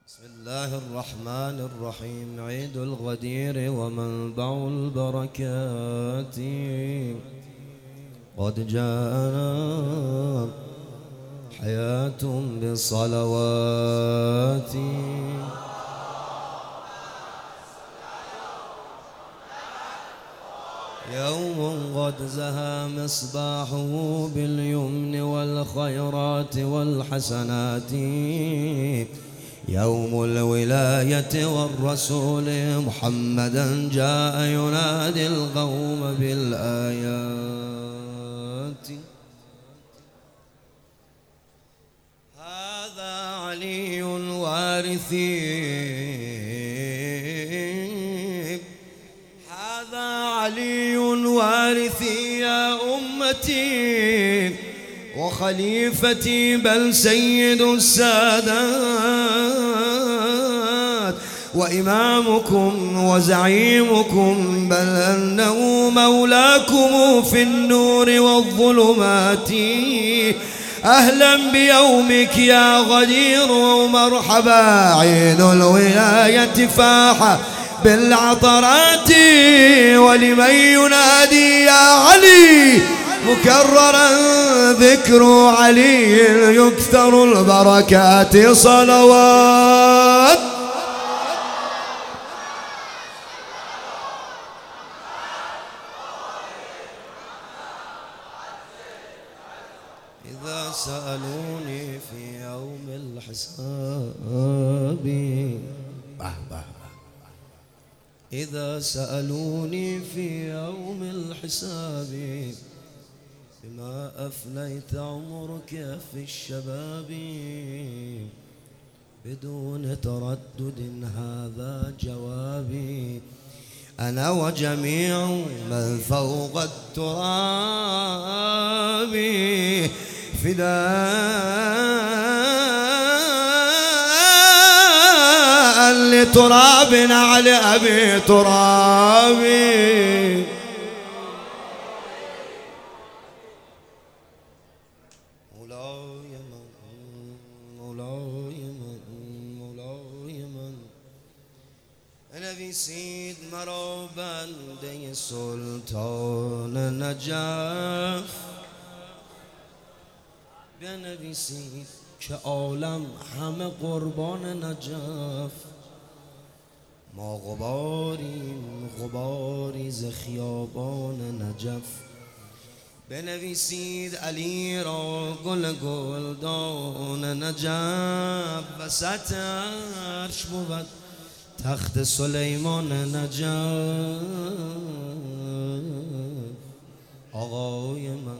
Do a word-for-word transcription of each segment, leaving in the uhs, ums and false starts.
بسم الله الرحمن الرحيم. عيد الغدير ومنبع البركات قد جاءنا حياة بالصلوات يوم قد زهى مصباحه باليمن والخيرات والحسنات يوم الولاية والرسول محمدا جاء ينادي القوم بالآيات. هذا علي وارثي هذا علي وارثي يا أمتي وخليفتي بل سيد السادات وإمامكم وزعيمكم بل أنه مولاكم في النور والظلمات. أهلا بيومك يا غدير ومرحبا عيد الولاية فاح بالعطرات ولمن ينادي يا علي مكررا ذكر علي يكثر البركات صلوات. إذا سألوني في يوم الحساب إذا سألوني في يوم الحساب بما أفنيت عمرك في الشباب بدون تردد هذا جوابي. أنا وجميع من فوق التراب فداء لتراب على أبي ترابي. نویسید مرا بنده سلطان نجف بنویسید که عالم همه قربان نجف. ما غباریم غباری ز خیابان نجف. بنویسید علی را گل گلدان نجف وسط عرش بود تخت سلیمان نجف. آقای من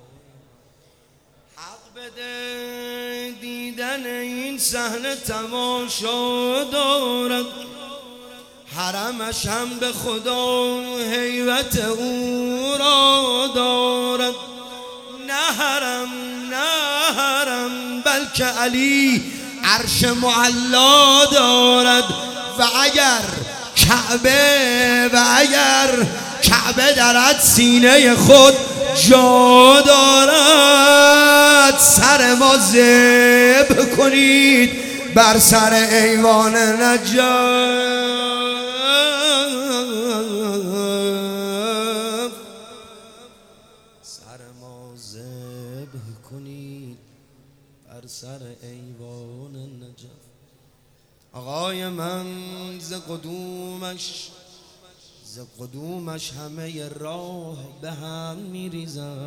حق بده دیدن این صحنه تماشا دارد. حرمش هم به خدا هیبت او را دارد. نه حرم نه حرم بلکه علی عرش معلا دارد. و اگر کعبه و اگر کعبه درد سینه خود جا دارد سر ما ذبح کنید بر سر ایوان نجف. سر ما ذبح کنید بر سر ایوان نجف. آقای من ز قدومش ز قدومش همه راه به هم میریزد.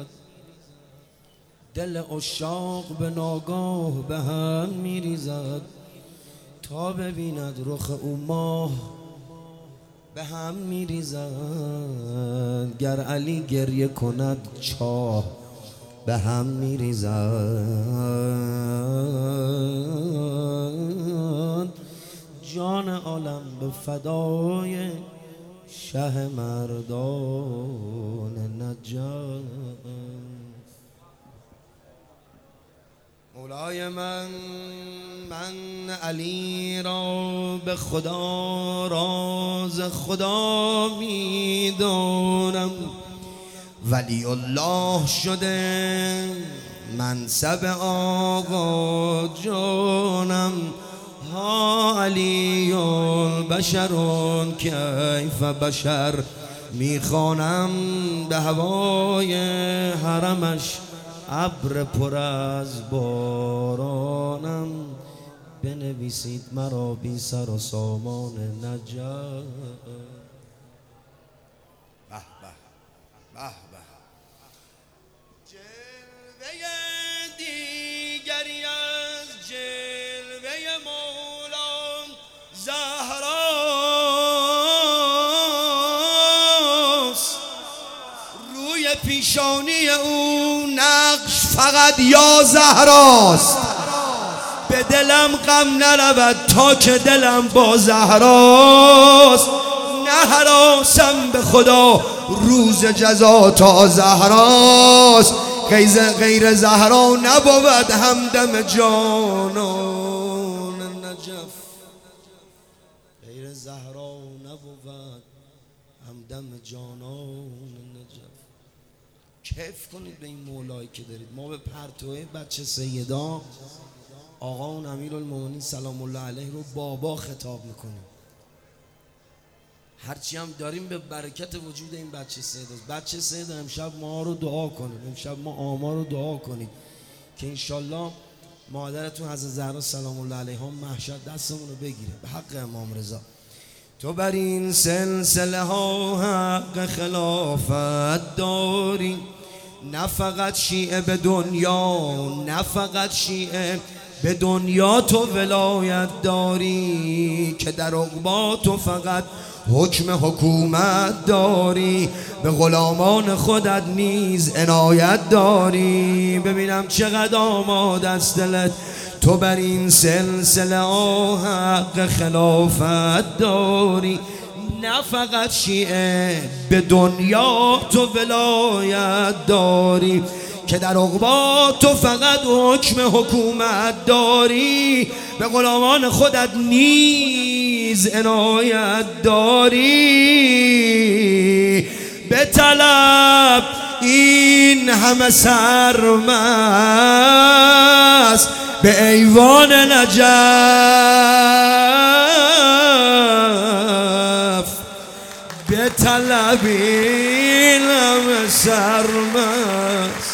دل عشاق به ناگاه به هم میریزد. تا ببیند رخ او ماه به هم میریزد. گر علی گریه کند چاه به هم میریزد. جان عالم به فدای شه مردان نجف. مولای من من علی را به خدا راز خدا میدانم. ولی الله شده منصب آقا جانم. ها علی بشر کیف بشر، میخوانم به هوای حرمش ابر پر از بارانم، بنویسید مرا بی سر و سامان نجف. به به به به. جلوه دیگری از جلوه مولا زهراست، روی پیشانی او نقش فقط یا زهراست. به دلم غم نرود تا که دلم با زهراست، نه هراسم به خدا روز جزا تا زهراست. غیر زهرا نبود همدم جانان نجف، غیر زهرا نبود همدم جانان نجف. کیف کنید به این مولایی که دارید. ما به پرتوه بچه سیدا آقا اون امیرالمومنین سلام الله علیه رو بابا خطاب میکنیم. هرچی هم داریم به برکت وجود این بچه سیداست. بچه سیدا امشب ما رو دعا کنید، امشب ما آما رو دعا کنید که انشالله مادرتون حضرت زهرا سلام الله علیها محشر دستمون رو بگیره به حق امام رضا. تو بر این سلسله ها حق خلافت داری، نه فقط شیعه به دنیا، نه فقط شیعه به دنیا تو ولایت داری، که در عقبا تو فقط حکم حکومت داری، به غلامان خودت نیز عنایت داری. ببینم چقدر آماده است دلت، تو بر این سلسله حق خلافت داری، نه فقط شیعه به دنیا تو ولایت داری، که در عقبا تو فقط حکم حکومت داری، به غلامان خودت نیز عنایت داری. به طلب این همه سرمست به ایوان نجف، به طلب این همه سرمست